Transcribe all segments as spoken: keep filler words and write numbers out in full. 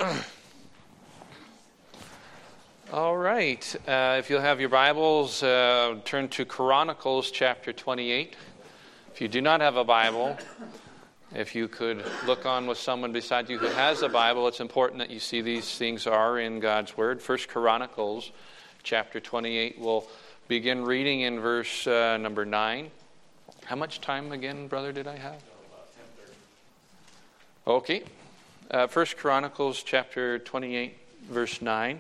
All right. Uh, if you'll have your Bibles, uh, turn to Chronicles chapter twenty-eight. If you do not have a Bible, if you could look on with someone beside you who has a Bible, it's important that you see these things are in God's Word. First Chronicles chapter twenty-eight. We'll begin reading in verse uh, number nine. How much time again, brother, did I have? Okay. Uh, First Chronicles chapter twenty-eight, verse nine.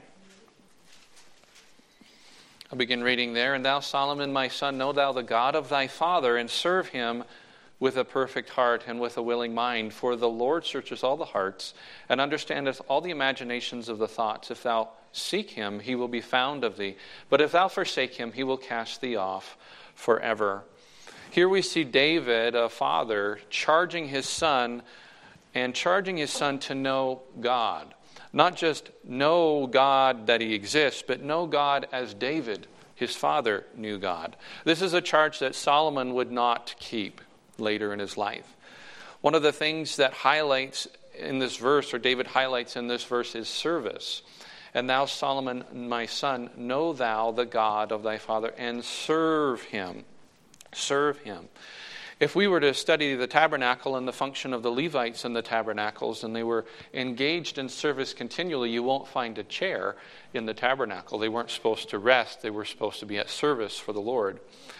I'll begin reading there. And thou, Solomon, my son, know thou the God of thy father, and serve him with a perfect heart and with a willing mind. For the Lord searches all the hearts, and understandeth all the imaginations of the thoughts. If thou seek him, he will be found of thee. But if thou forsake him, he will cast thee off forever. Here we see David, a father, charging his son, and charging his son to know God. Not just know God that he exists, but know God as David, his father, knew God. This is a charge that Solomon would not keep later in his life. One of the things that highlights in this verse, or David highlights in this verse, is service. And thou, Solomon, my son, know thou the God of thy father, and serve him. Serve him. If we were to study the tabernacle and the function of the Levites in the tabernacles, and they were engaged in service continually, you won't find a chair in the tabernacle. They weren't supposed to rest. They were supposed to be at service for the Lord.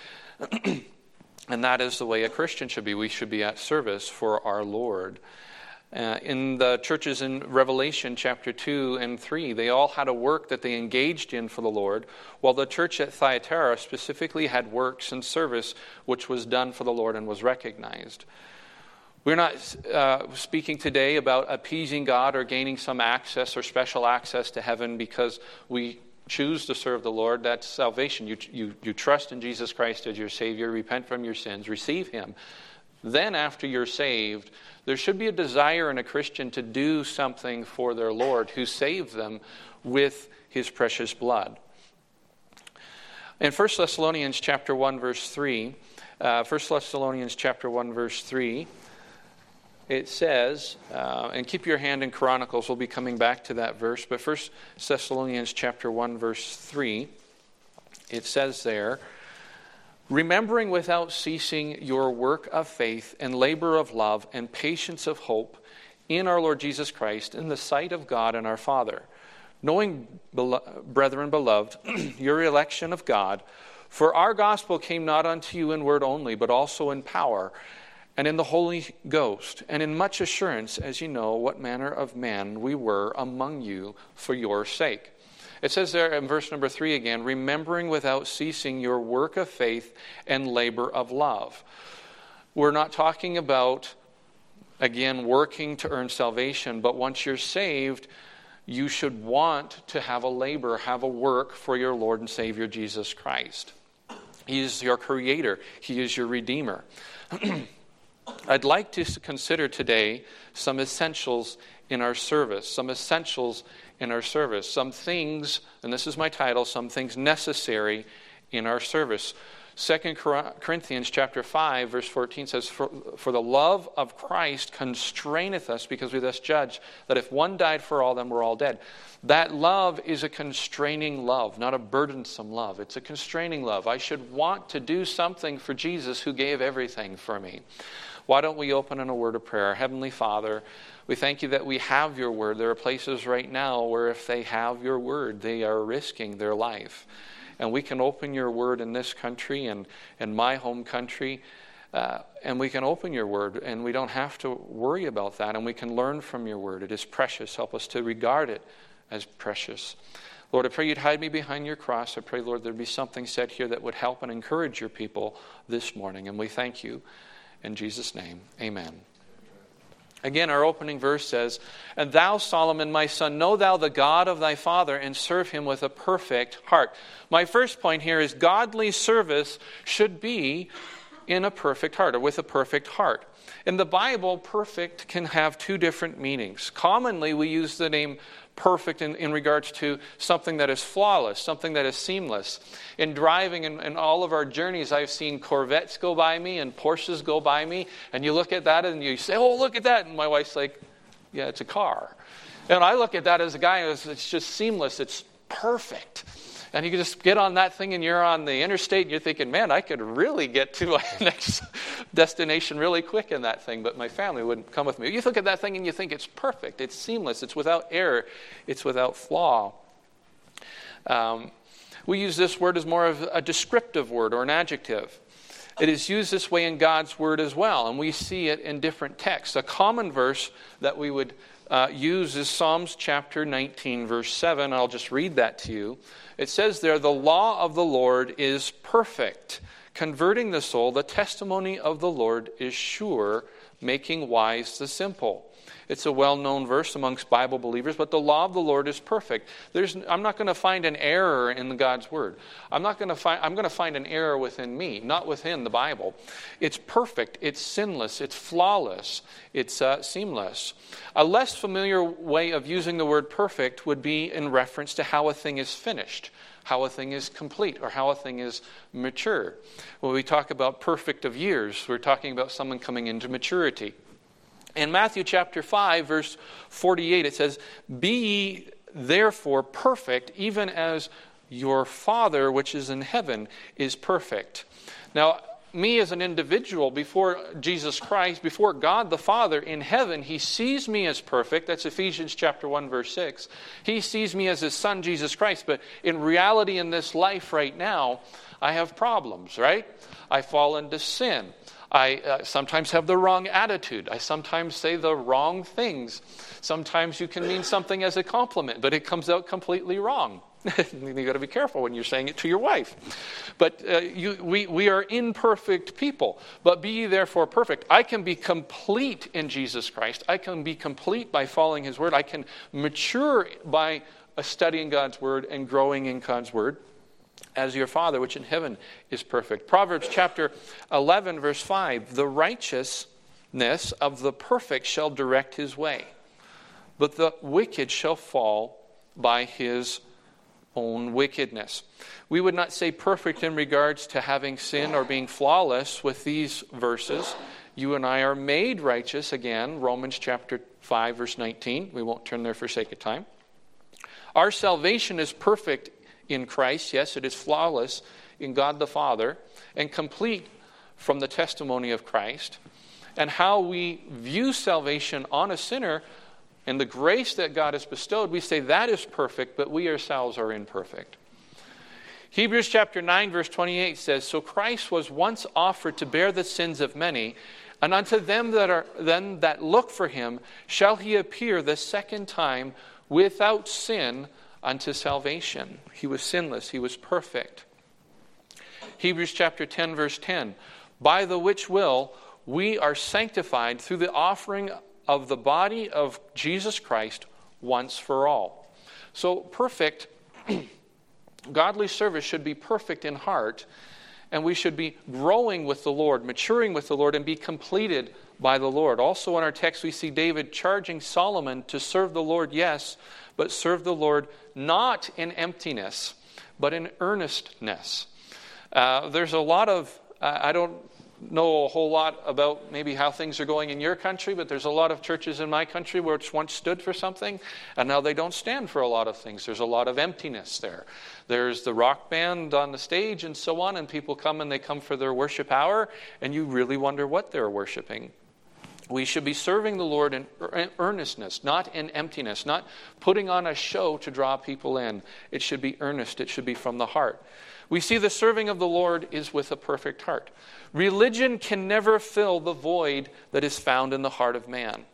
And that is the way a Christian should be. We should be at service for our Lord. Uh, in the churches in Revelation chapter two and three, they all had a work that they engaged in for the Lord, while the church at Thyatira specifically had works and service which was done for the Lord and was recognized. We're not uh, speaking today about appeasing God or gaining some access or special access to heaven because we choose to serve the Lord. That's salvation. You, you, you trust in Jesus Christ as your Savior, repent from your sins, receive Him. Then after you're saved, there should be a desire in a Christian to do something for their Lord who saved them with His precious blood. In First Thessalonians chapter one, verse three, uh, First Thessalonians chapter one, verse three, it says, uh, and keep your hand in Chronicles, we'll be coming back to that verse, but First Thessalonians chapter one, verse three, it says there, remembering without ceasing your work of faith and labor of love and patience of hope in our Lord Jesus Christ in the sight of God and our Father, knowing, brethren beloved, your election of God, for our gospel came not unto you in word only, but also in power, and in the Holy Ghost, and in much assurance, as ye know what manner of men we were among you for your sake. It says there in verse number three again, remembering without ceasing your work of faith and labor of love. We're not talking about, again, working to earn salvation, but once you're saved, you should want to have a labor, have a work for your Lord and Savior Jesus Christ. He is your creator. He is your redeemer. I'd like to consider today some essentials in our service, some essentials in our service, some things, and this is my title, some things necessary in our service. Second Corinthians chapter five, verse fourteen says, for, for the love of Christ constraineth us, because we thus judge that if one died for all, then we're all dead. That love is a constraining love, not a burdensome love. It's a constraining love. I should want to do something for Jesus who gave everything for me. Why don't we open in a word of prayer? Heavenly Father, we thank you that we have your word. There are places right now where if they have your word, they are risking their life. And we can open your word in this country and in my home country, uh, and we can open your word, and we don't have to worry about that, and we can learn from your word. It is precious. Help us to regard it as precious. Lord, I pray you'd hide me behind your cross. I pray, Lord, there'd be something said here that would help and encourage your people this morning, and we thank you. In Jesus' name, amen. Again, our opening verse says, and thou, Solomon, my son, know thou the God of thy father, and serve him with a perfect heart. My first point here is godly service should be in a perfect heart, or with a perfect heart. In the Bible, perfect can have two different meanings. Commonly, we use the name perfect in, in regards to something that is flawless, something that is seamless. In driving in, in all of our journeys, I've seen Corvettes go by me and Porsches go by me, and you look at that and you say, oh, look at that. And my wife's like, yeah, it's a car. And I look at that as a guy who's it's just seamless. It's perfect. And you can just get on that thing and you're on the interstate and you're thinking, man, I could really get to my next destination really quick in that thing, but my family wouldn't come with me. You look at that thing and you think it's perfect. It's seamless. It's without error. It's without flaw. Um, we use this word as more of a descriptive word or an adjective. It is used this way in God's word as well, and we see it in different texts. A common verse that we would uh, use is Psalms chapter nineteen, verse seven. I'll just read that to you. It says there, "The law of the Lord is perfect, converting the soul. The testimony of the Lord is sure, making wise the simple." It's a well-known verse amongst Bible believers, but the law of the Lord is perfect. There's, I'm not going to find an error in God's word. I'm not going to find. I'm going to find an error within me, not within the Bible. It's perfect. It's sinless. It's flawless. It's uh, seamless. A less familiar way of using the word perfect would be in reference to how a thing is finished, how a thing is complete, or how a thing is mature. When we talk about perfect of years, we're talking about someone coming into maturity. In Matthew chapter five, verse forty-eight, it says, "Be ye therefore perfect, even as your Father which is in heaven is perfect." Now, me as an individual, before Jesus Christ, before God the Father in heaven, He sees me as perfect. That's Ephesians chapter one, verse six. He sees me as His Son, Jesus Christ. But in reality, in this life right now, I have problems, right? I fall into sin. I uh, sometimes have the wrong attitude. I sometimes say the wrong things. Sometimes you can mean something as a compliment, but it comes out completely wrong. You got to be careful when you're saying it to your wife. But uh, you, we, we are imperfect people. But be ye therefore perfect. I can be complete in Jesus Christ. I can be complete by following His word. I can mature by uh, studying God's word and growing in God's word, as your Father which in heaven is perfect. Proverbs chapter eleven, verse five. "The righteousness of the perfect shall direct his way, but the wicked shall fall by his own wickedness." We would not say perfect in regards to having sin or being flawless with these verses. You and I are made righteous, again, Romans chapter five, verse nineteen. We won't turn there for sake of time. Our salvation is perfect in Christ. Yes, it is flawless in God the Father and complete from the testimony of Christ. And how we view salvation on a sinner and the grace that God has bestowed, we say that is perfect, but we ourselves are imperfect. Hebrews chapter nine, verse twenty-eight says, "So Christ was once offered to bear the sins of many, and unto them that are then that look for Him shall He appear the second time without sin unto salvation." He was sinless. He was perfect. Hebrews chapter ten, verse ten. "By the which will we are sanctified through the offering of the body of Jesus Christ once for all." So perfect, godly service should be perfect in heart, and we should be growing with the Lord, maturing with the Lord, and be completed by the Lord. Also in our text we see David charging Solomon to serve the Lord, yes, but serve the Lord not in emptiness, but in earnestness. Uh, there's a lot of, uh, I don't know a whole lot about maybe how things are going in your country, but there's a lot of churches in my country where it's once stood for something, and now they don't stand for a lot of things. There's a lot of emptiness there. There's the rock band on the stage and so on, and people come and they come for their worship hour, and you really wonder what they're worshiping. We should be serving the Lord in earnestness, not in emptiness, not putting on a show to draw people in. It should be earnest. It should be from the heart. We see the serving of the Lord is with a perfect heart. Religion can never fill the void that is found in the heart of man.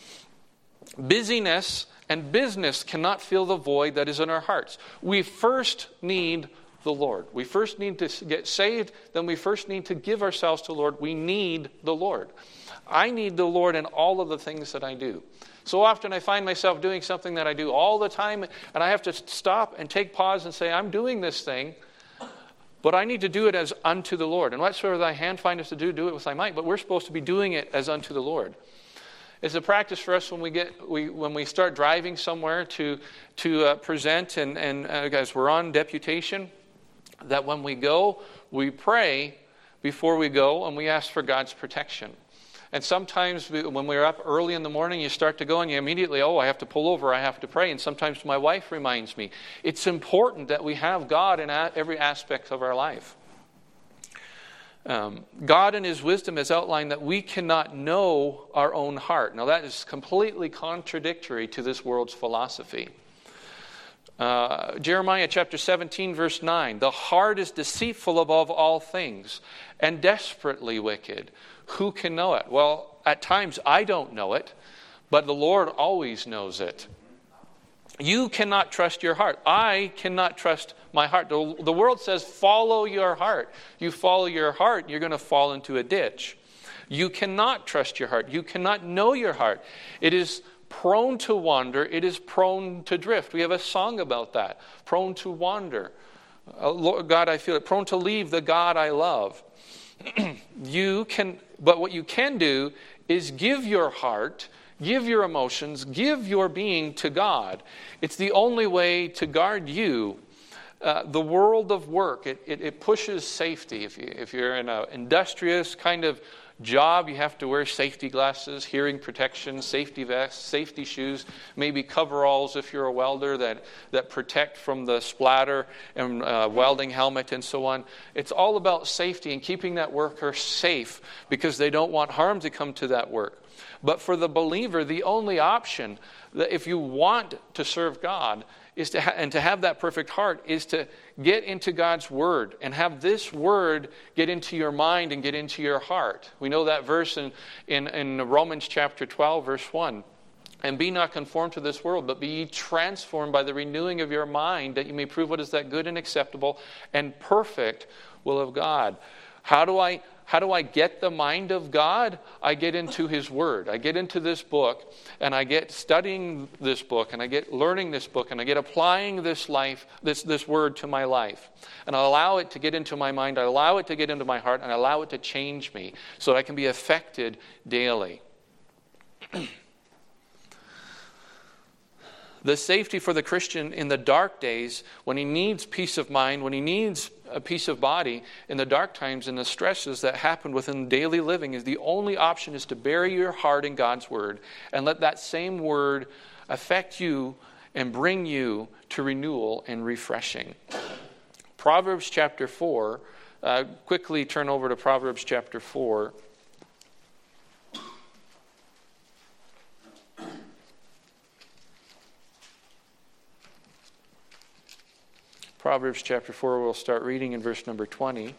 Busyness and business cannot fill the void that is in our hearts. We first need the Lord. We first need to get saved, then we first need to give ourselves to the Lord. We need the Lord. I need the Lord in all of the things that I do. So often I find myself doing something that I do all the time, and I have to stop and take pause and say, I'm doing this thing, but I need to do it as unto the Lord. And whatsoever thy hand findeth to do, do it with thy might. But we're supposed to be doing it as unto the Lord. It's a practice for us when we get we when we start driving somewhere to to uh, present, and and uh, as we're on deputation, that when we go, we pray before we go, and we ask for God's protection. And sometimes when we're up early in the morning, you start to go and you immediately, oh, I have to pull over, I have to pray. And sometimes my wife reminds me. It's important that we have God in every aspect of our life. Um, God in His wisdom has outlined that we cannot know our own heart. Now that is completely contradictory to this world's philosophy. Uh, Jeremiah chapter seventeen, verse nine, the heart is deceitful above all things and desperately wicked. Who can know it? Well, at times I don't know it, but the Lord always knows it. You cannot trust your heart. I cannot trust my heart. The, the world says, follow your heart. You follow your heart, you're going to fall into a ditch. You cannot trust your heart. You cannot know your heart. It is prone to wander. It is prone to drift. We have a song about that. Prone to wander. Uh, Lord God, I feel it. Prone to leave the God I love. You can, but what you can do is give your heart, give your emotions, give your being to God. It's the only way to guard you. Uh, the world of work, it, it, it pushes safety. If, you, if you're in an industrious kind of job, you have to wear safety glasses, hearing protection, safety vests, safety shoes, maybe coveralls if you're a welder that, that protect from the splatter, and uh, welding helmet and so on. It's all about safety and keeping that worker safe because they don't want harm to come to that work. But for the believer, the only option, that if you want to serve God, is to ha- and to have that perfect heart is to get into God's Word and have this Word get into your mind and get into your heart. We know that verse in, in, in Romans chapter twelve, verse one. And be not conformed to this world, but be ye transformed by the renewing of your mind, that you may prove what is that good and acceptable and perfect will of God. How do I How do I get the mind of God? I get into His Word. I get into this book, and I get studying this book, and I get learning this book, and I get applying this life, this, this Word to my life. And I allow it to get into my mind, I allow it to get into my heart, and I allow it to change me so that I can be affected daily. The safety for the Christian in the dark days, when he needs peace of mind, when he needs a peace of body, in the dark times and the stresses that happen within daily living, is the only option is to bury your heart in God's Word and let that same Word affect you and bring you to renewal and refreshing. Proverbs chapter four, uh, quickly turn over to Proverbs chapter four. Proverbs chapter four, we'll start reading in verse number twenty.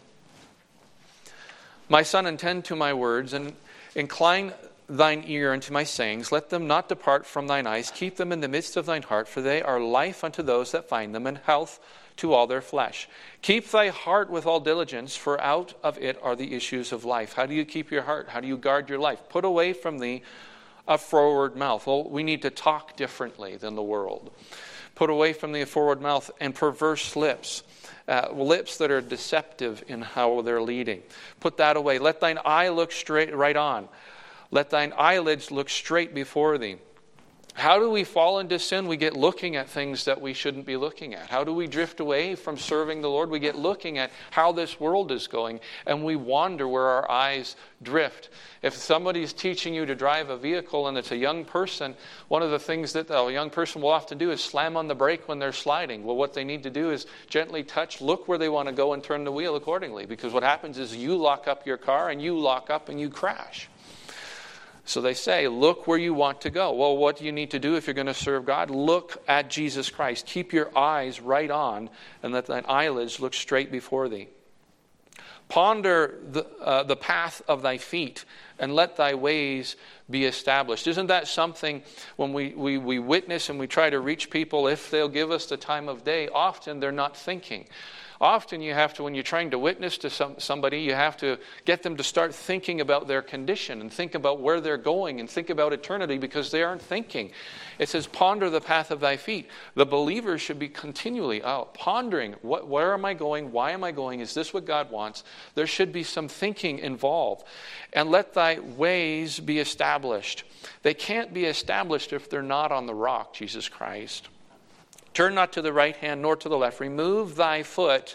My son, attend to my words, and incline thine ear unto my sayings. Let them not depart from thine eyes. Keep them in the midst of thine heart, for they are life unto those that find them, and health to all their flesh. Keep thy heart with all diligence, for out of it are the issues of life. How do you keep your heart? How do you guard your life? Put away from thee a froward mouth. Well, we need to talk differently than the world. Put away from thee a forward mouth and perverse lips, uh, lips that are deceptive in how they're leading. Put that away. Let thine eye look straight right on. Let thine eyelids look straight before thee. How do we fall into sin? We get looking at things that we shouldn't be looking at. How do we drift away from serving the Lord? We get looking at how this world is going, and we wander where our eyes drift. If somebody's teaching you to drive a vehicle and it's a young person, one of the things that a young person will often do is slam on the brake when they're sliding. Well, what they need to do is gently touch, look where they want to go, and turn the wheel accordingly. Because what happens is you lock up your car, and you lock up, and you crash. So they say, look where you want to go. Well, what do you need to do if you're going to serve God? Look at Jesus Christ. Keep your eyes right on, and let thine eyelids look straight before thee. Ponder the, uh, the path of thy feet, and let thy ways be established. Isn't that something when we, we, we witness and we try to reach people, if they'll give us the time of day, often they're not thinking. Often you have to, when you're trying to witness to some, somebody, you have to get them to start thinking about their condition and think about where they're going and think about eternity, because they aren't thinking. It says, ponder the path of thy feet. The believer should be continually out pondering, what, where am I going? Why am I going? Is this what God wants? There should be some thinking involved. And let thy ways be established. They can't be established if they're not on the rock, Jesus Christ. Turn not to the right hand nor to the left. Remove thy foot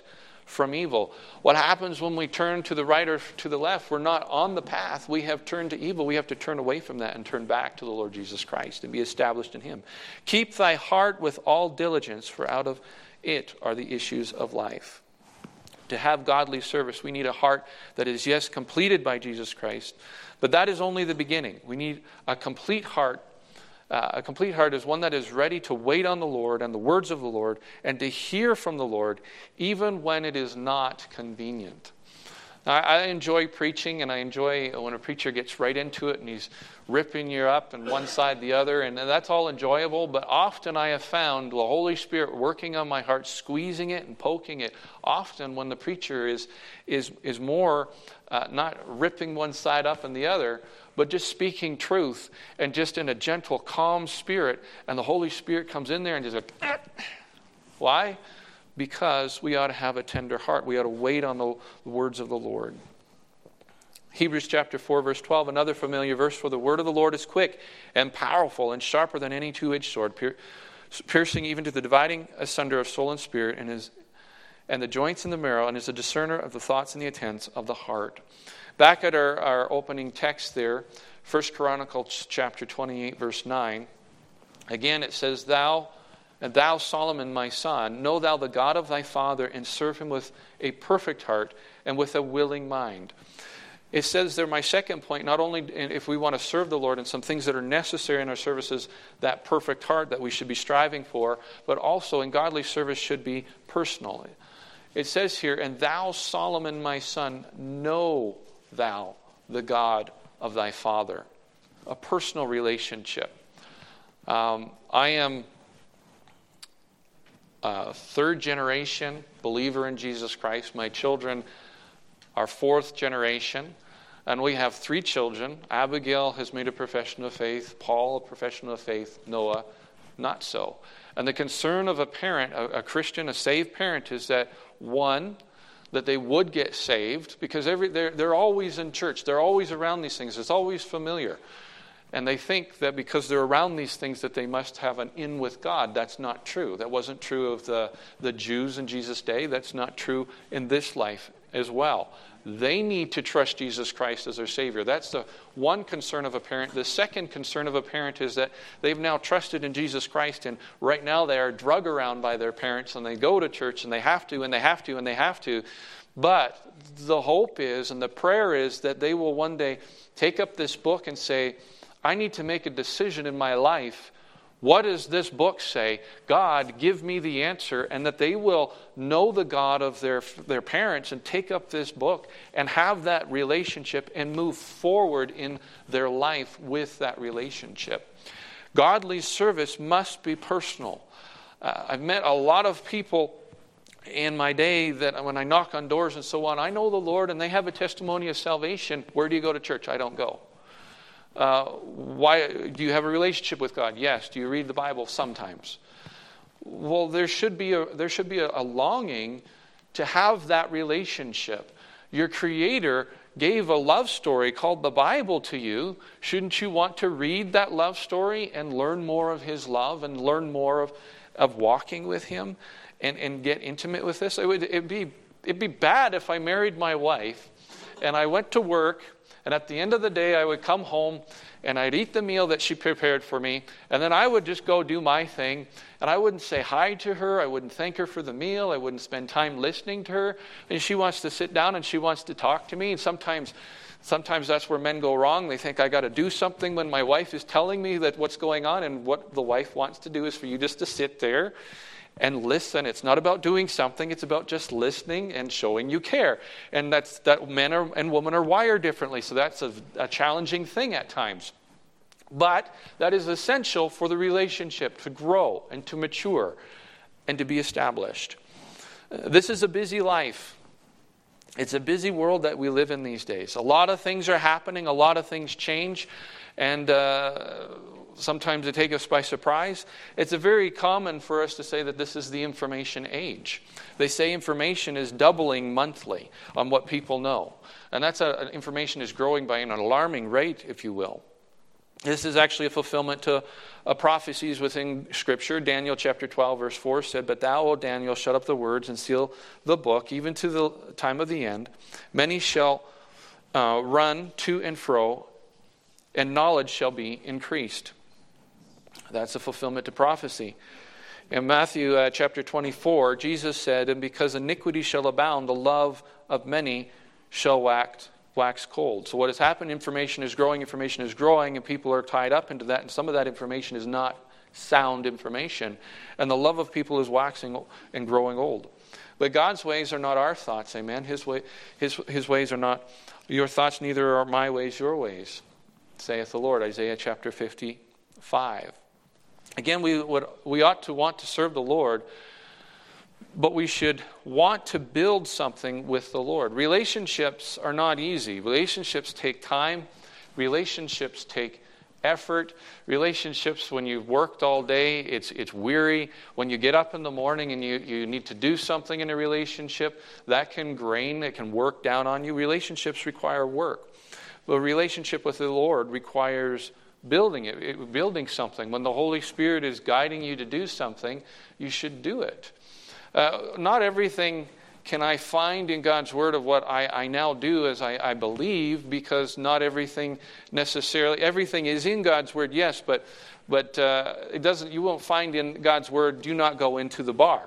from evil. What happens when we turn to the right or to the left? We're not on the path. We have turned to evil. We have to turn away from that and turn back to the Lord Jesus Christ and be established in him. Keep thy heart with all diligence, for out of it are the issues of life. To have godly service, we need a heart that is, yes, completed by Jesus Christ, but that is only the beginning. We need a complete heart. Uh, a complete heart is one that is ready to wait on the Lord and the words of the Lord and to hear from the Lord even when it is not convenient. Now, I enjoy preaching, and I enjoy when a preacher gets right into it and he's ripping you up and one side the other, and that's all enjoyable, but often I have found the Holy Spirit working on my heart, squeezing it and poking it, often when the preacher is is is more uh, not ripping one side up and the other, but just speaking truth and just in a gentle, calm spirit, and the Holy Spirit comes in there and just like, eh. Why? Because we ought to have a tender heart. We ought to wait on the words of the Lord. Hebrews chapter four, verse twelve, another familiar verse, for the word of the Lord is quick and powerful and sharper than any two-edged sword, piercing even to the dividing asunder of soul and spirit, and is and the joints and the marrow, and is a discerner of the thoughts and the intents of the heart. Back at our, our opening text there, First Chronicles chapter twenty-eight, verse nine, again it says, Thou, and thou, Solomon, my son, know thou the God of thy father, and serve him with a perfect heart and with a willing mind. It says there, my second point, not only if we want to serve the Lord and some things that are necessary in our services, that perfect heart that we should be striving for, but also in godly service should be personal. It says here, and thou, Solomon, my son, know thou the God of thy father. A personal relationship. Um, I am a third generation believer in Jesus Christ. My children are fourth generation. And we have three children. Abigail has made a profession of faith. Paul, a profession of faith. Noah, not so. And the concern of a parent, a, a Christian, a saved parent, is that, one, that they would get saved, because every they're, they're always in church. They're always around these things. It's always familiar. And they think that because they're around these things that they must have an in with God. That's not true. That wasn't true of the, the Jews in Jesus' day. That's not true in this life as well. They need to trust Jesus Christ as their Savior. That's the one concern of a parent. The second concern of a parent is that they've now trusted in Jesus Christ, and right now they are drug around by their parents, and they go to church, and they have to, and they have to, and they have to. But the hope is, and the prayer is, that they will one day take up this book and say, I need to make a decision in my life. What does this book say? God, give me the answer. And that they will know the God of their, their parents and take up this book and have that relationship and move forward in their life with that relationship. Godly service must be personal. Uh, I've met a lot of people in my day that when I knock on doors and so on, I know the Lord and they have a testimony of salvation. Where do you go to church? I don't go. Uh, why do you have a relationship with God? Yes. Do you read the Bible? Sometimes. Well, there should be a there should be a, a longing to have that relationship. Your Creator gave a love story called the Bible to you. Shouldn't you want to read that love story and learn more of His love and learn more of, of walking with Him and, and get intimate with this? It would it'd be it'd be bad if I married my wife and I went to work. And at the end of the day, I would come home and I'd eat the meal that she prepared for me. And then I would just go do my thing. And I wouldn't say hi to her. I wouldn't thank her for the meal. I wouldn't spend time listening to her. And she wants to sit down and she wants to talk to me. And sometimes sometimes that's where men go wrong. They think I got to do something when my wife is telling me that what's going on. And what the wife wants to do is for you just to sit there and listen. It's not about doing something. It's about just listening and showing you care. And that's that men are, and women are wired differently. So that's a, a challenging thing at times. But that is essential for the relationship to grow and to mature and to be established. Uh, this is a busy life. It's a busy world that we live in these days. A lot of things are happening. A lot of things change. And uh, sometimes they take us by surprise. It's a very common for us to say that this is the information age. They say information is doubling monthly on what people know. And that's a, information is growing by an alarming rate, if you will. This is actually a fulfillment to uh, prophecies within Scripture. Daniel chapter twelve, verse four said, "But thou, O Daniel, shut up the words and seal the book, even to the time of the end. Many shall uh, run to and fro, and knowledge shall be increased." That's a fulfillment to prophecy. In Matthew uh, chapter twenty-four, Jesus said, "And because iniquity shall abound, the love of many shall wax, wax cold." So what has happened, information is growing, information is growing, and people are tied up into that, and some of that information is not sound information. And the love of people is waxing and growing old. But God's ways are not our thoughts, amen? His, way, his, his ways are not your thoughts, neither are my ways your ways, saith the Lord, Isaiah chapter fifty-five. Again, we would, we ought to want to serve the Lord, but we should want to build something with the Lord. Relationships are not easy. Relationships take time. Relationships take effort. Relationships, when you've worked all day, it's it's weary. When you get up in the morning and you, you need to do something in a relationship, that can grain, it can work down on you. Relationships require work. But a relationship with the Lord requires building it, it, building something. When the Holy Spirit is guiding you to do something, you should do it. Uh, not everything can I find in God's Word of what I, I now do as I, I believe, because not everything necessarily, everything is in God's Word, yes, but but uh, it doesn't. You won't find in God's Word, "Do not go into the bar."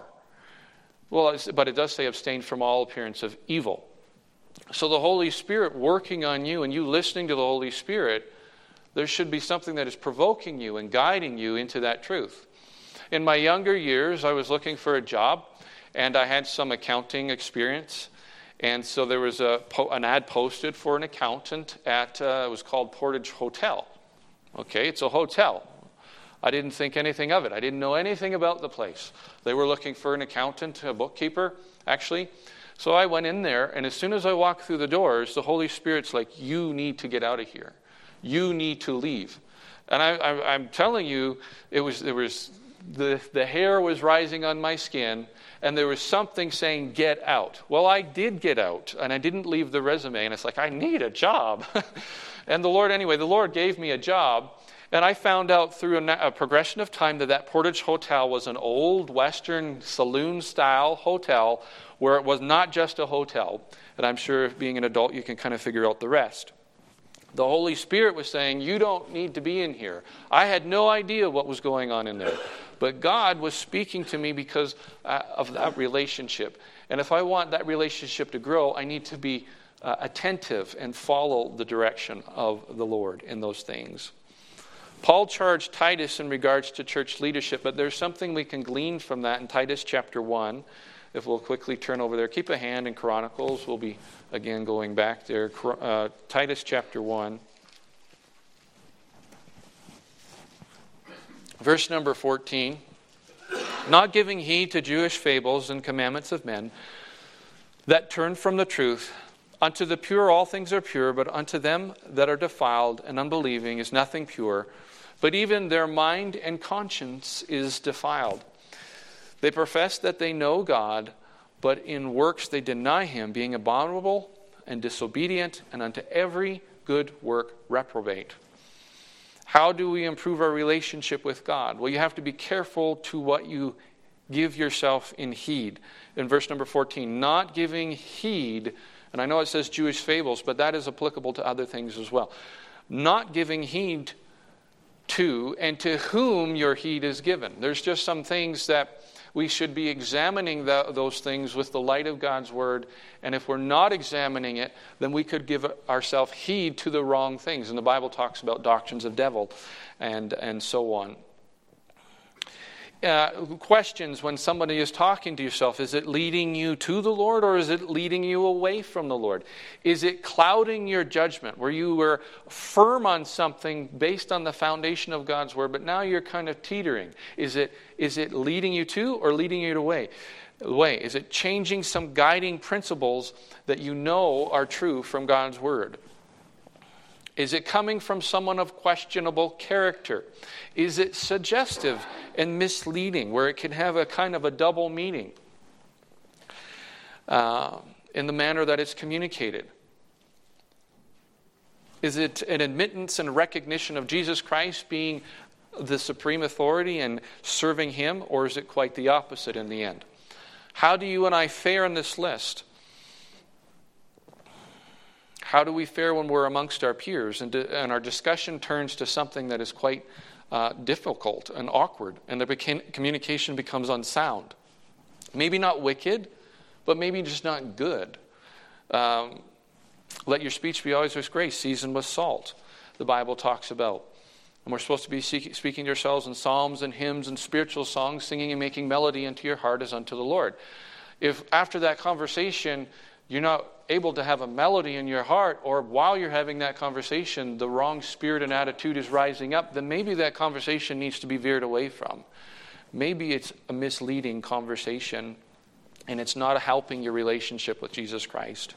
Well, it's, but it does say, "Abstain from all appearance of evil." So the Holy Spirit working on you and you listening to the Holy Spirit, there should be something that is provoking you and guiding you into that truth. In my younger years, I was looking for a job, and I had some accounting experience. And so there was a an ad posted for an accountant at, uh, it was called Portage Hotel. Okay, it's a hotel. I didn't think anything of it. I didn't know anything about the place. They were looking for an accountant, a bookkeeper, actually. So I went in there, and as soon as I walked through the doors, the Holy Spirit's like, "You need to get out of here. You need to leave." And I, I, I'm telling you, it was there was the the hair was rising on my skin, and there was something saying, "Get out." Well, I did get out, and I didn't leave the resume. And it's like, I need a job. And the Lord, anyway, the Lord gave me a job, and I found out through a, a progression of time that that Portage Hotel was an old Western saloon-style hotel, where it was not just a hotel. And I'm sure, being an adult, you can kind of figure out the rest. The Holy Spirit was saying, "You don't need to be in here." I had no idea what was going on in there. But God was speaking to me because uh, of that relationship. And if I want that relationship to grow, I need to be uh, attentive and follow the direction of the Lord in those things. Paul charged Titus in regards to church leadership, but there's something we can glean from that in Titus chapter one. If we'll quickly turn over there. Keep a hand in Chronicles. We'll be, again, going back there. Uh, Titus chapter one. Verse number fourteen. "Not giving heed to Jewish fables and commandments of men that turn from the truth. Unto the pure all things are pure, but unto them that are defiled and unbelieving is nothing pure. But even their mind and conscience is defiled. They profess that they know God, but in works they deny him, being abominable and disobedient, and unto every good work reprobate." How do we improve our relationship with God? Well, you have to be careful to what you give yourself in heed. In verse number fourteen, not giving heed, and I know it says Jewish fables, but that is applicable to other things as well. Not giving heed to and to whom your heed is given. There's just some things that we should be examining the, those things with the light of God's Word. And if we're not examining it, then we could give ourselves heed to the wrong things. And the Bible talks about doctrines of devil and, and so on. Uh, questions when somebody is talking to yourself. Is it leading you to the Lord, or is it leading you away from the Lord? Is it clouding your judgment where you were firm on something based on the foundation of God's Word, but now you're kind of teetering? Is it is it leading you to or leading you away? Way? Is it changing some guiding principles that you know are true from God's Word? Is it coming from someone of questionable character? Is it suggestive and misleading, where it can have a kind of a double meaning uh, in the manner that it's communicated? Is it an admittance and recognition of Jesus Christ being the supreme authority and serving him, or is it quite the opposite in the end? How do you and I fare in this list? How do we fare when we're amongst our peers and, and our discussion turns to something that is quite uh, difficult and awkward, and the beca- communication becomes unsound? Maybe not wicked, but maybe just not good. Um, let your speech be always with grace, seasoned with salt, the Bible talks about. And we're supposed to be speaking to yourselves in psalms and hymns and spiritual songs, singing and making melody into your heart as unto the Lord. If after that conversation you're not able to have a melody in your heart, or while you're having that conversation the wrong spirit and attitude is rising up, then maybe that conversation needs to be veered away from. Maybe it's a misleading conversation and it's not helping your relationship with Jesus Christ.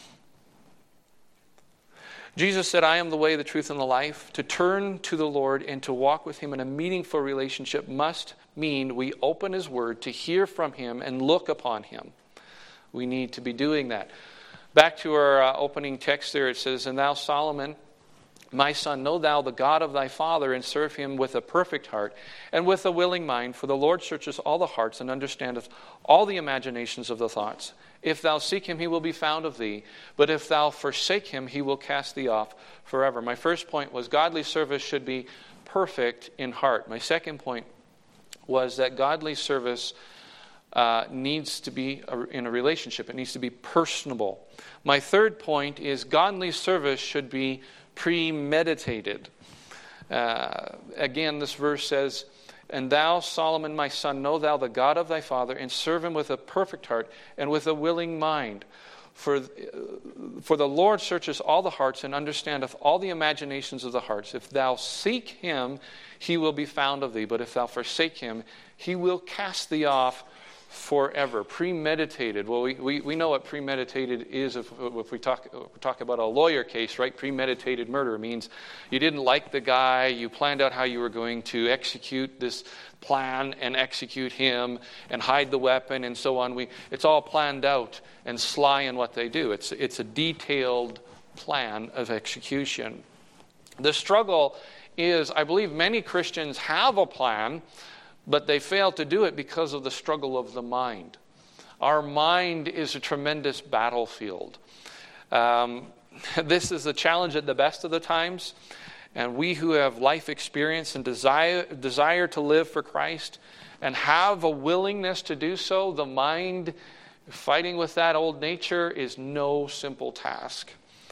Jesus said, I am the way, the truth, and the life. To turn to the Lord and to walk with him in a meaningful relationship must mean we open his word to hear from him and look upon him. We need to be doing that. Back to our uh, opening text there, it says, And thou, Solomon, my son, know thou the God of thy father, and serve him with a perfect heart and with a willing mind. For the Lord searches all the hearts and understandeth all the imaginations of the thoughts. If thou seek him, he will be found of thee. But if thou forsake him, he will cast thee off forever. My first point was godly service should be perfect in heart. My second point was that godly service uh, needs to be in a relationship. It needs to be personable. My third point is godly service should be premeditated. Uh, again, this verse says, And thou, Solomon, my son, know thou the God of thy father, and serve him with a perfect heart and with a willing mind. For, for the Lord searches all the hearts and understandeth all the imaginations of the hearts. If thou seek him, he will be found of thee. But if thou forsake him, he will cast thee off forever. Premeditated. Well, we, we, we know what premeditated is if, if we talk we talk about a lawyer case, right? Premeditated murder means you didn't like the guy, you planned out how you were going to execute this plan and execute him and hide the weapon and so on. We it's all planned out and sly in what they do. It's it's a detailed plan of execution. The struggle is, I believe many Christians have a plan, but they fail to do it because of the struggle of the mind. Our mind is a tremendous battlefield. Um, this is a challenge at the best of the times. And we who have life experience and desire, desire to live for Christ and have a willingness to do so, the mind fighting with that old nature is no simple task.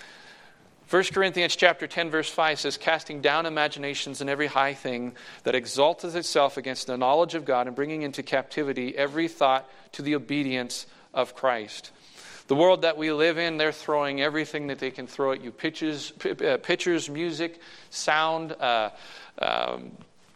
First Corinthians chapter ten, verse five says, Casting down imaginations and every high thing that exalteth itself against the knowledge of God, and bringing into captivity every thought to the obedience of Christ. The world that we live in, they're throwing everything that they can throw at you. Pictures, uh, pictures music, sound. Uh, um,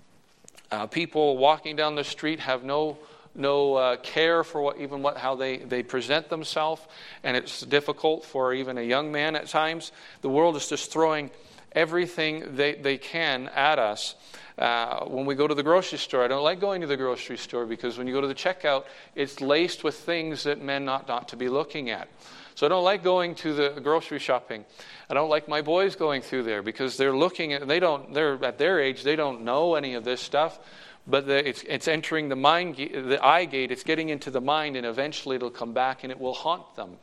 uh, people walking down the street have no no uh, care for what even what how they, they present themselves, and it's difficult for even a young man at times. The world is just throwing everything they, they can at us. Uh, when we go to the grocery store, I don't like going to the grocery store because when you go to the checkout, it's laced with things that men not, not to be looking at. So I don't like going to the grocery shopping. I don't like my boys going through there because they're looking at, they don't, they're at their age, they don't know any of this stuff. But the, it's, it's entering the mind, the eye gate. It's getting into the mind, and eventually it'll come back and it will haunt them.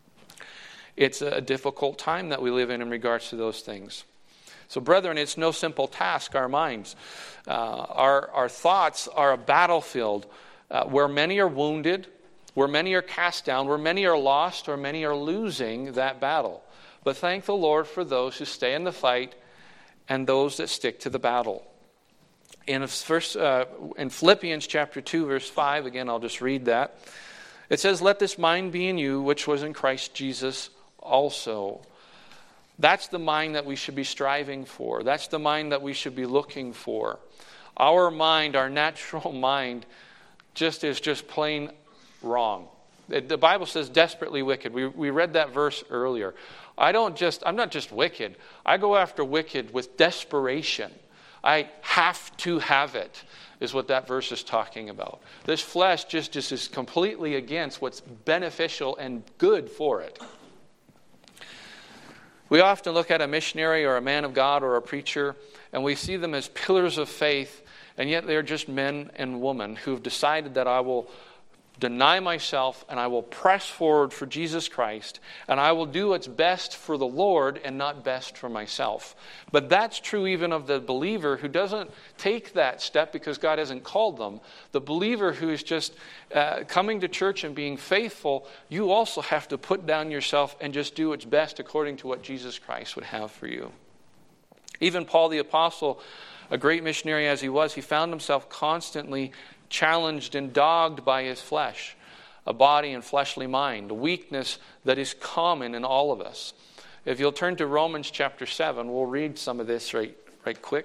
It's a difficult time that we live in in regards to those things. So, brethren, it's no simple task. Our minds, uh, our our thoughts are a battlefield uh, where many are wounded, where many are cast down, where many are lost, or many are losing that battle. But thank the Lord for those who stay in the fight and those that stick to the battle. In, first, uh, in Philippians chapter two, verse five, again, I'll just read that. It says, Let this mind be in you, which was in Christ Jesus also. That's the mind that we should be striving for. That's the mind that we should be looking for. Our mind, our natural mind, just is just plain wrong. The Bible says desperately wicked. We we read that verse earlier. I don't just, I'm not just wicked. I go after wicked with desperation. I have to have it, is what that verse is talking about. This flesh just, just is completely against what's beneficial and good for it. We often look at a missionary or a man of God or a preacher, and we see them as pillars of faith, and yet they're just men and women who've decided that I will deny myself and I will press forward for Jesus Christ, and I will do what's best for the Lord and not best for myself. But that's true even of the believer who doesn't take that step because God hasn't called them. The believer who is just uh, coming to church and being faithful, you also have to put down yourself and just do what's best according to what Jesus Christ would have for you. Even Paul the Apostle, a great missionary as he was, he found himself constantly challenged and dogged by his flesh, a body and fleshly mind, a weakness that is common in all of us. If you'll turn to Romans chapter seven, we'll read some of this right, right quick.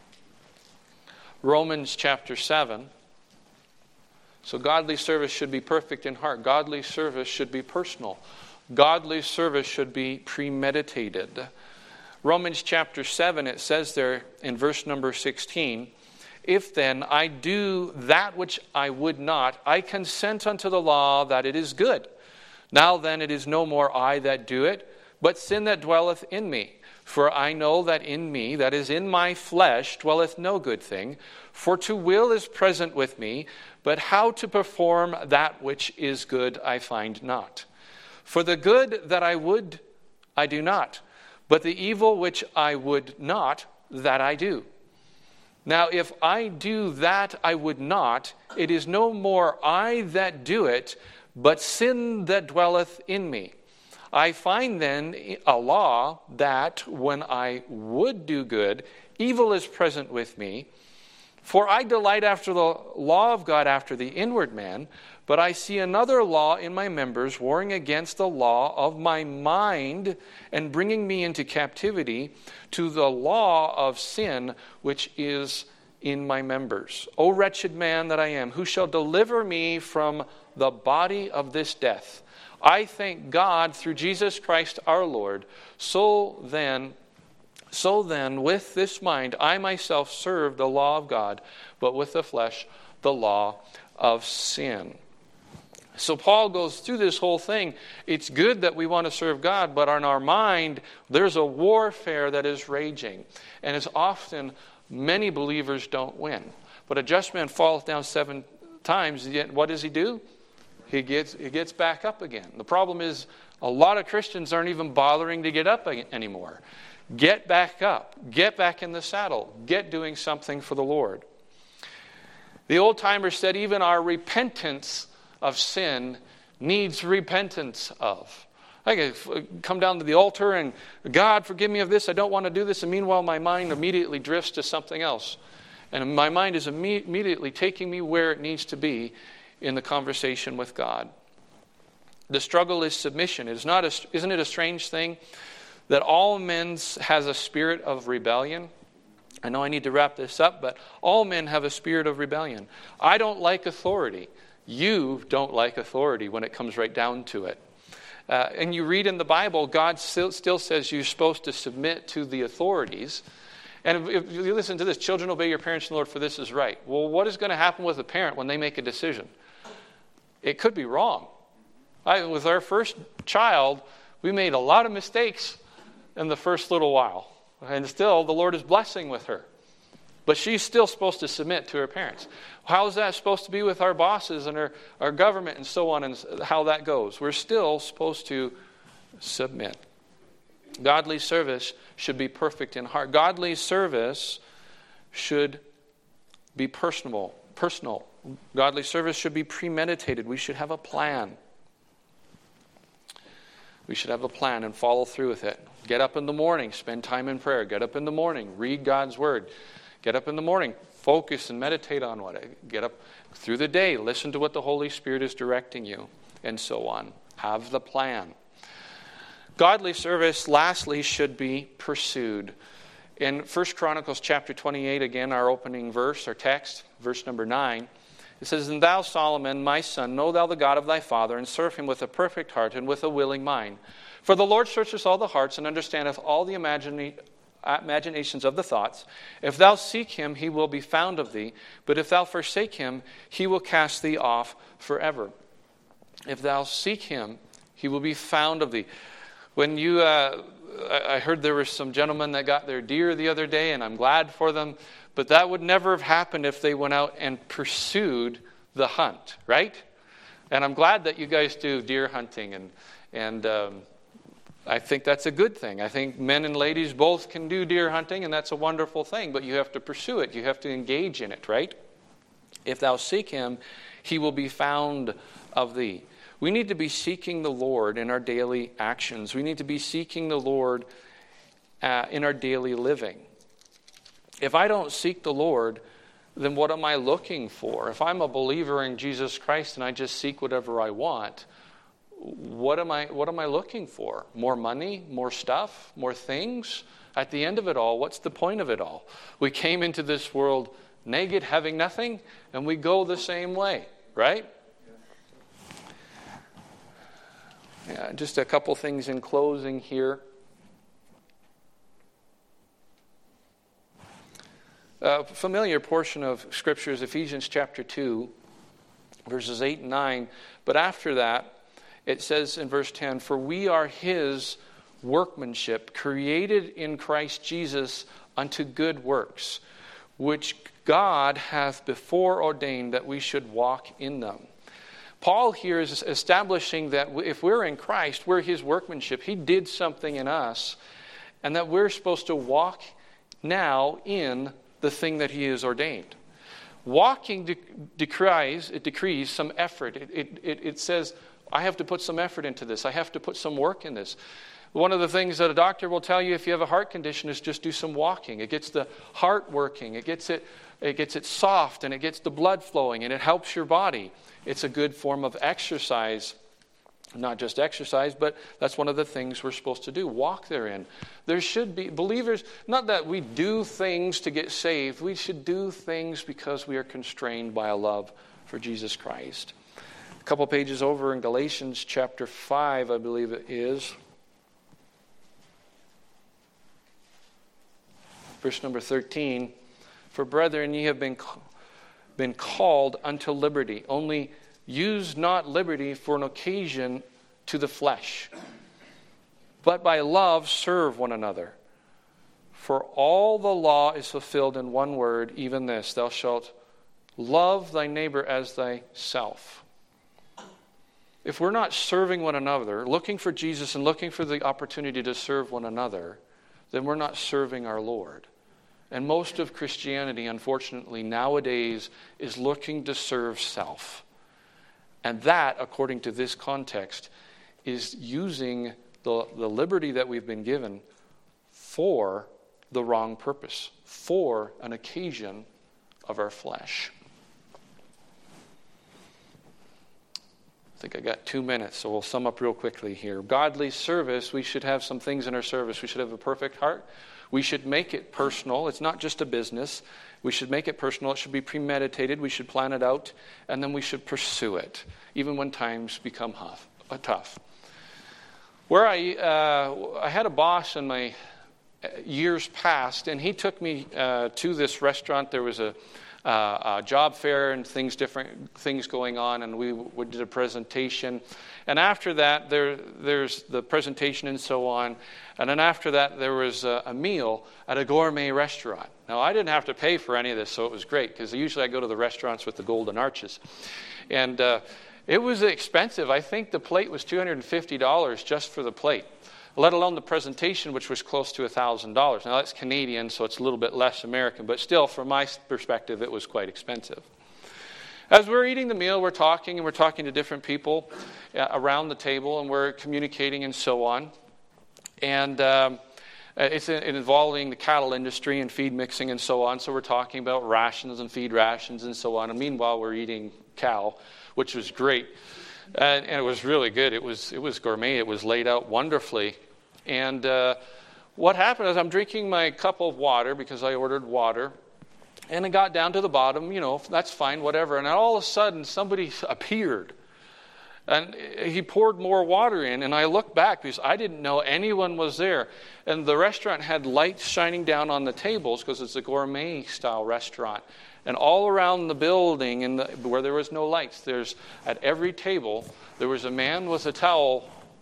Romans chapter seven. So godly service should be perfect in heart. Godly service should be personal. Godly service should be premeditated. Romans chapter seven, it says there in verse number sixteen, if then I do that which I would not, I consent unto the law that it is good. Now then it is no more I that do it, but sin that dwelleth in me. For I know that in me, that is in my flesh, dwelleth no good thing. For to will is present with me, but how to perform that which is good I find not. For the good that I would, I do not, but the evil which I would not, that I do. Now, if I do that I would not, it is no more I that do it, but sin that dwelleth in me. I find then a law that when I would do good, evil is present with me. For I delight after the law of God after the inward man, but I see another law in my members warring against the law of my mind and bringing me into captivity to the law of sin which is in my members. O wretched man that I am, who shall deliver me from the body of this death? I thank God through Jesus Christ our Lord. So then, so then, with this mind, I myself serve the law of God, but with the flesh, the law of sin. So Paul goes through this whole thing. It's good that we want to serve God, but on our mind, there's a warfare that is raging. And it's often many believers don't win. But a just man falleth down seven times, yet what does he do? He gets, he gets back up again. The problem is a lot of Christians aren't even bothering to get up anymore. Get back up. Get back in the saddle. Get doing something for the Lord. The old-timers said even our repentance of sin needs repentance of. I can come down to the altar and, God, forgive me of this. I don't want to do this. And meanwhile, my mind immediately drifts to something else. And my mind is imme- immediately taking me where it needs to be in the conversation with God. The struggle is submission. It is not a, isn't it a strange thing that all men has a spirit of rebellion? I know I need to wrap this up, but all men have a spirit of rebellion. I don't like authority. You don't like authority when it comes right down to it. Uh, and you read in the Bible, God still, still says you're supposed to submit to the authorities. And if, if you listen to this, children obey your parents in the Lord, for this is right. Well, what is going to happen with a parent when they make a decision? It could be wrong. I, with our first child, we made a lot of mistakes in the first little while. And still, the Lord is blessing with her. But she's still supposed to submit to her parents. How is that supposed to be with our bosses and our, our government and so on, and how that goes? We're still supposed to submit. Godly service should be perfect in heart. Godly service should be personal. Personal. Godly service should be premeditated. We should have a plan. We should have a plan and follow through with it. Get up in the morning, spend time in prayer. Get up in the morning, read God's word. Get up in the morning, focus and meditate on what. Get up through the day, listen to what the Holy Spirit is directing you, and so on. Have the plan. Godly service, lastly, should be pursued. In First Chronicles chapter twenty-eight, again, our opening verse, our text, verse number nine, it says, And thou, Solomon, my son, know thou the God of thy father, and serve him with a perfect heart and with a willing mind. For the Lord searcheth all the hearts, and understandeth all the imagina- imaginations of the thoughts. If thou seek him, he will be found of thee. But if thou forsake him, he will cast thee off forever. If thou seek him, he will be found of thee. When you uh, I heard there were some gentlemen that got their deer the other day, and I'm glad for them. But that would never have happened if they went out and pursued the hunt, right? And I'm glad that you guys do deer hunting, and and um, I think that's a good thing. I think men and ladies both can do deer hunting, and that's a wonderful thing. But you have to pursue it. You have to engage in it, right? If thou seek him, he will be found of thee. We need to be seeking the Lord in our daily actions. We need to be seeking the Lord uh, in our daily living. If I don't seek the Lord, then what am I looking for? If I'm a believer in Jesus Christ and I just seek whatever I want, what am I what am I looking for? More money, more stuff, more things? At the end of it all, what's the point of it all? We came into this world naked, having nothing, and we go the same way, right? Yeah, just a couple things in closing here. A familiar portion of Scripture is Ephesians chapter two, verses eight and nine. But after that, it says in verse ten, "For we are his workmanship, created in Christ Jesus unto good works, which God hath before ordained that we should walk in them." Paul here is establishing that if we're in Christ, we're his workmanship. He did something in us, and that we're supposed to walk now in the thing that he has ordained. Walking de- decrees, it decrees some effort. It, it, it, it says, I have to put some effort into this. I have to put some work in this. One of the things that a doctor will tell you if you have a heart condition is just do some walking. It gets the heart working. It gets it, it gets it soft, and it gets the blood flowing, and it helps your body. It's a good form of exercise. Not just exercise, but that's one of the things we're supposed to do. Walk therein. There should be believers, not that we do things to get saved. We should do things because we are constrained by a love for Jesus Christ. A couple pages over in Galatians chapter five, I believe it is. Verse number thirteen. "For brethren, ye have been, been called unto liberty. Only use not liberty for an occasion to the flesh, but by love serve one another. For all the law is fulfilled in one word, even this, thou shalt love thy neighbor as thyself." If we're not serving one another, looking for Jesus and looking for the opportunity to serve one another, then we're not serving our Lord. And most of Christianity, unfortunately, nowadays is looking to serve self. And that, according to this context, is using the, the liberty that we've been given for the wrong purpose, for an occasion of our flesh. I think I got two minutes, so we'll sum up real quickly here. Godly service, we should have some things in our service. We should have a perfect heart. We should make it personal. It's not just a business. We should make it personal. It should be premeditated. We should plan it out. And then we should pursue it, even when times become huff, uh, tough. Where I uh, I had a boss in my years past, and he took me uh, to this restaurant. There was a, uh, a job fair and things different things going on, and we, we did a presentation. And after that, there there's the presentation and so on. And then after that, there was a, a meal at a gourmet restaurant. Now, I didn't have to pay for any of this, so it was great, because usually I go to the restaurants with the golden arches. And uh, it was expensive. I think the plate was two hundred fifty dollars just for the plate, let alone the presentation, which was close to one thousand dollars. Now, that's Canadian, so it's a little bit less American, but still, from my perspective, it was quite expensive. As we're eating the meal, we're talking, and we're talking to different people around the table, and we're communicating and so on. And um, it's involving the cattle industry and feed mixing and so on. So we're talking about rations and feed rations and so on. And meanwhile, we're eating cow, which was great. And, and it was really good. It was it was gourmet. It was laid out wonderfully. And uh, what happened is I'm drinking my cup of water because I ordered water. And it got down to the bottom, you know, that's fine, whatever. And all of a sudden, somebody appeared. And he poured more water in, and I looked back because I didn't know anyone was there. And the restaurant had lights shining down on the tables because it's a gourmet-style restaurant. And all around the building, in the, where there was no lights, there's at every table, there was a man with a towel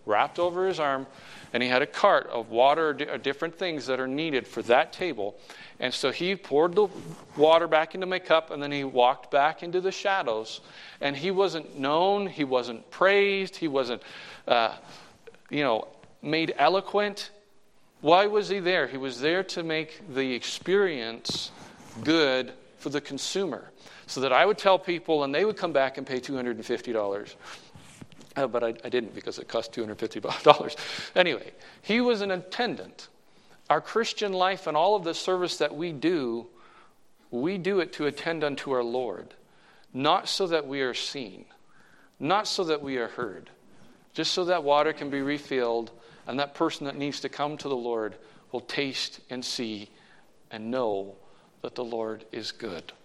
wrapped over his arm, and he had a cart of water, different things that are needed for that table. And so he poured the water back into my cup, and then he walked back into the shadows. And he wasn't known, he wasn't praised, he wasn't, uh, you know, made eloquent. Why was he there? He was there to make the experience good for the consumer, so that I would tell people and they would come back and pay two hundred fifty dollars. Uh, but I, I didn't, because it cost two hundred fifty dollars. Anyway, he was an attendant. Our Christian life and all of the service that we do, we do it to attend unto our Lord. Not so that we are seen. Not so that we are heard. Just so that water can be refilled, and that person that needs to come to the Lord will taste and see and know that the Lord is good.